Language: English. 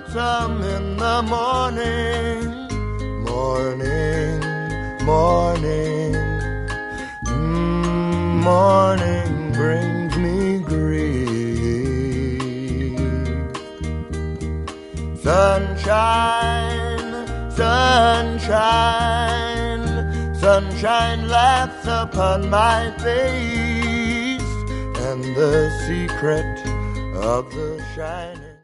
lonesome in the morning, morning, morning, morning brings me grief. Sunshine, sunshine, sunshine laughs upon my face, and the secret of the shining